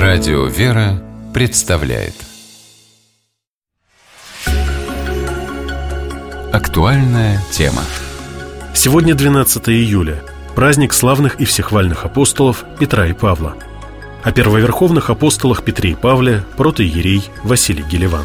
Радио «Вера» представляет актуальная тема. Сегодня 12 июля, праздник славных и всехвальных апостолов Петра и Павла. О первоверховных апостолах Петре и Павле протоиерей Василий Гелеван.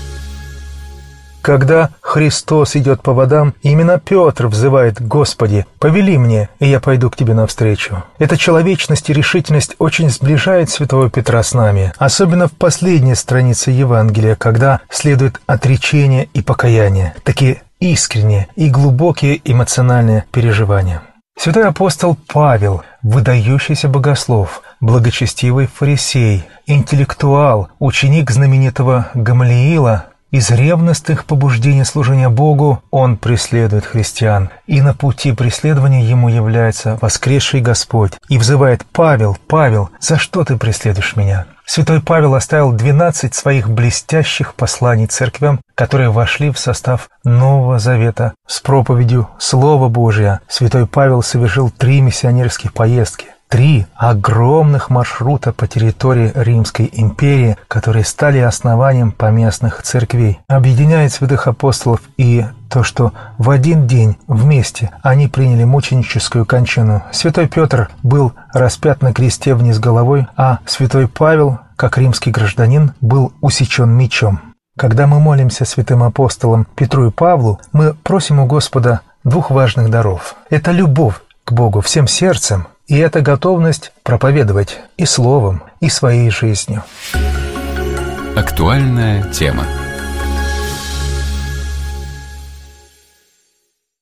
Когда Христос идет по водам, именно Петр взывает: «Господи, повели мне, и я пойду к Тебе навстречу». Эта человечность и решительность очень сближает святого Петра с нами, особенно в последней странице Евангелия, когда следует отречение и покаяние, такие искренние и глубокие эмоциональные переживания. Святой апостол Павел, выдающийся богослов, благочестивый фарисей, интеллектуал, ученик знаменитого Гамалиила, из ревностных побуждений служения Богу он преследует христиан, и на пути преследования ему является воскресший Господь и взывает: «Павел, Павел, за что ты преследуешь меня?» Святой Павел оставил 12 своих блестящих посланий церквям, которые вошли в состав Нового Завета. С проповедью Слова Божия святой Павел совершил 3 миссионерских поездки, 3 огромных маршрута по территории Римской империи, которые стали основанием поместных церквей. Объединяет святых апостолов и то, что в один день вместе они приняли мученическую кончину. Святой Петр был распят на кресте вниз головой, а святой Павел, как римский гражданин, был усечен мечом. Когда мы молимся святым апостолам Петру и Павлу, мы просим у Господа 2 важных даров. Это любовь к Богу всем сердцем, и это готовность проповедовать и словом, и своей жизнью. Актуальная тема.